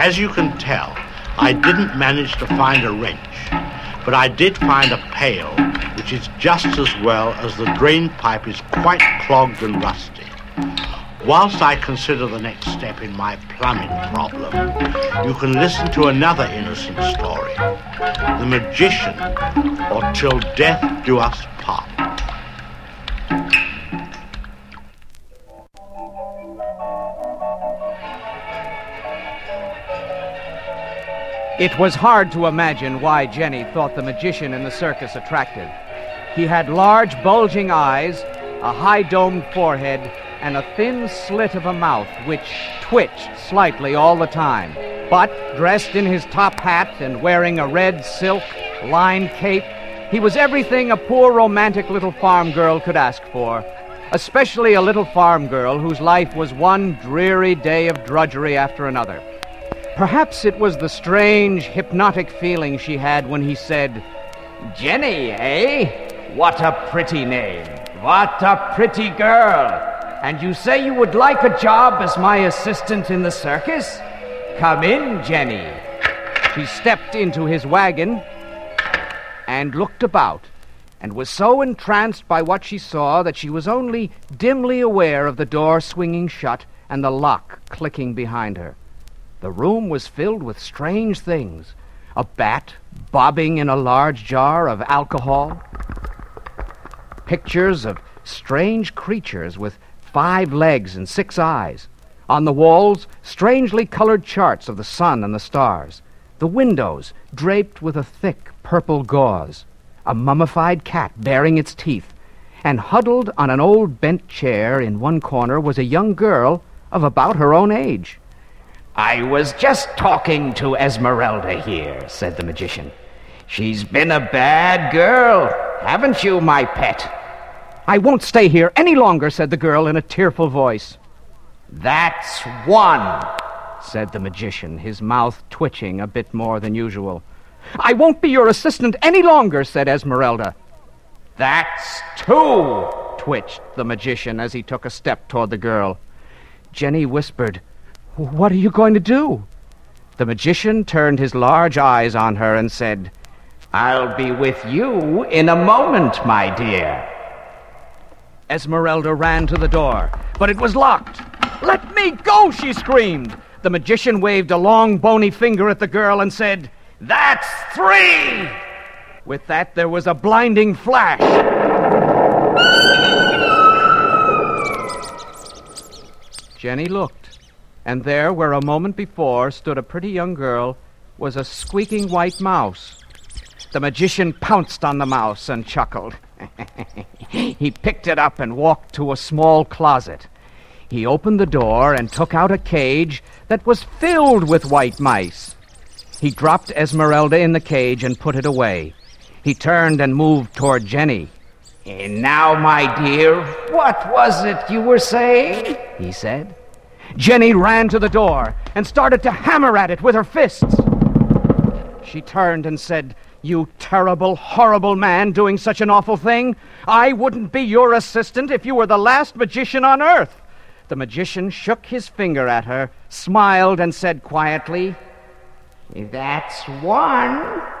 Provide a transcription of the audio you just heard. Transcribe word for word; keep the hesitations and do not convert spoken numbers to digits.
As you can tell, I didn't manage to find a wrench, but I did find a pail, which is just as well as the drain pipe is quite clogged and rusty. Whilst I consider the next step in my plumbing problem, you can listen to another innocent story, The Magician, or Till Death Do Us Part. It was hard to imagine why Jenny thought the magician in the circus attractive. He had large, bulging eyes, a high-domed forehead, and a thin slit of a mouth which twitched slightly all the time. But, dressed in his top hat and wearing a red silk lined cape, he was everything a poor romantic little farm girl could ask for, especially a little farm girl whose life was one dreary day of drudgery after another. Perhaps it was the strange, hypnotic feeling she had when he said, "Jenny, eh? What a pretty name. What a pretty girl. And you say you would like a job as my assistant in the circus? Come in, Jenny." She stepped into his wagon and looked about, and was so entranced by what she saw that she was only dimly aware of the door swinging shut and the lock clicking behind her. The room was filled with strange things. A bat bobbing in a large jar of alcohol. Pictures of strange creatures with five legs and six eyes. On the walls, strangely colored charts of the sun and the stars. The windows draped with a thick purple gauze. A mummified cat baring its teeth. And huddled on an old bent chair in one corner was a young girl of about her own age. "I was just talking to Esmeralda here," said the magician. "She's been a bad girl, haven't you, my pet?" "I won't stay here any longer," said the girl in a tearful voice. "That's one," said the magician, his mouth twitching a bit more than usual. "I won't be your assistant any longer," said Esmeralda. "That's two," twitched the magician as he took a step toward the girl. Jenny whispered, "What are you going to do?" The magician turned his large eyes on her and said, "I'll be with you in a moment, my dear." Esmeralda ran to the door, but it was locked. "Let me go!" she screamed. The magician waved a long, bony finger at the girl and said, "That's three!" With that, there was a blinding flash. Jenny looked, and there, where a moment before stood a pretty young girl, was a squeaking white mouse. The magician pounced on the mouse and chuckled. He picked it up and walked to a small closet. He opened the door and took out a cage that was filled with white mice. He dropped Esmeralda in the cage and put it away. He turned and moved toward Jenny. "And now, my dear, what was it you were saying?" he said. Jenny ran to the door and started to hammer at it with her fists. She turned and said, "You terrible, horrible man doing such an awful thing. I wouldn't be your assistant if you were the last magician on earth." The magician shook his finger at her, smiled, and said quietly, "That's one."